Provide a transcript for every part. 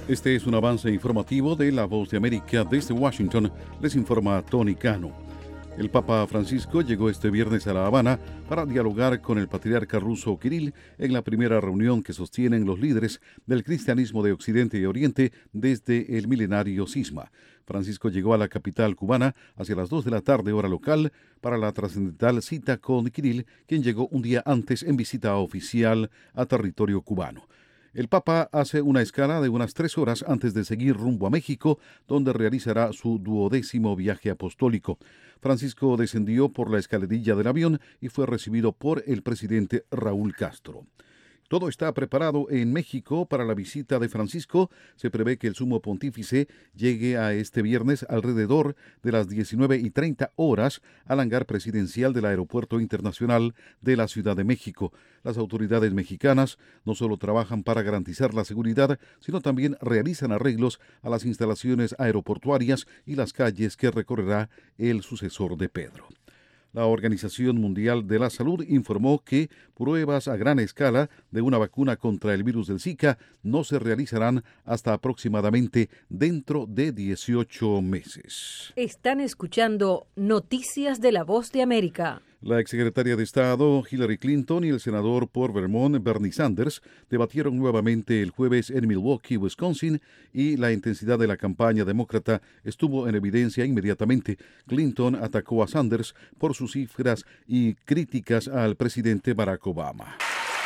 Este es un avance informativo de La Voz de América. Desde Washington les informa Tony Cano. El Papa Francisco llegó este viernes a La Habana para dialogar con el patriarca ruso Kirill en la primera reunión que sostienen los líderes del cristianismo de Occidente y Oriente desde el milenario cisma. Francisco llegó a la capital cubana hacia las 2 de la tarde, hora local, para la trascendental cita con Kirill, quien llegó un día antes en visita oficial a territorio cubano. El Papa hace una escala de unas 3 horas antes de seguir rumbo a México, donde realizará su 12º viaje apostólico. Francisco descendió por la escalerilla del avión y fue recibido por el presidente Raúl Castro. Todo está preparado en México para la visita de Francisco. Se prevé que el sumo pontífice llegue a este viernes alrededor de las 19:30 horas al hangar presidencial del Aeropuerto Internacional de la Ciudad de México. Las autoridades mexicanas no solo trabajan para garantizar la seguridad, sino también realizan arreglos a las instalaciones aeroportuarias y las calles que recorrerá el sucesor de Pedro. La Organización Mundial de la Salud informó que pruebas a gran escala de una vacuna contra el virus del Zika no se realizarán hasta aproximadamente dentro de 18 meses. Están escuchando Noticias de La Voz de América. La exsecretaria de Estado Hillary Clinton y el senador por Vermont Bernie Sanders debatieron nuevamente el jueves en Milwaukee, Wisconsin, y la intensidad de la campaña demócrata estuvo en evidencia inmediatamente. Clinton atacó a Sanders por sus cifras y críticas al presidente Barack Obama.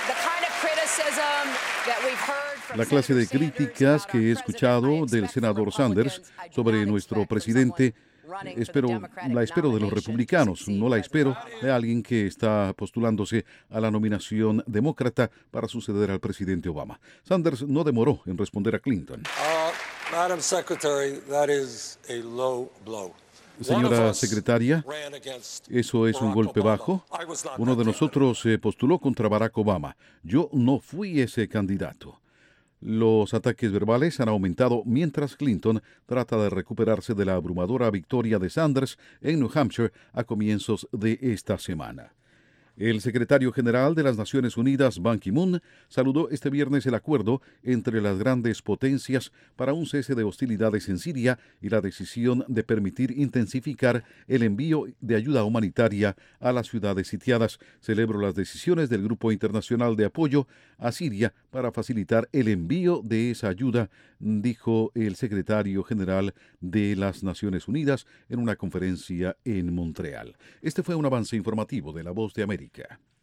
La clase de críticas que he escuchado del senador Sanders sobre nuestro presidente la espero de los republicanos, no la espero de alguien que está postulándose a la nominación demócrata para suceder al presidente Obama. Sanders no demoró en responder a Clinton. Madam Secretary, that is a low blow. Señora secretaria, ¿eso es un golpe bajo? Uno de nosotros se postuló contra Barack Obama. Yo no fui ese candidato. Los ataques verbales han aumentado mientras Clinton trata de recuperarse de la abrumadora victoria de Sanders en New Hampshire a comienzos de esta semana. El secretario general de las Naciones Unidas, Ban Ki-moon, saludó este viernes el acuerdo entre las grandes potencias para un cese de hostilidades en Siria y la decisión de permitir intensificar el envío de ayuda humanitaria a las ciudades sitiadas. Celebro las decisiones del Grupo Internacional de Apoyo a Siria para facilitar el envío de esa ayuda, dijo el secretario general de las Naciones Unidas en una conferencia en Montreal. Este fue un avance informativo de La Voz de América.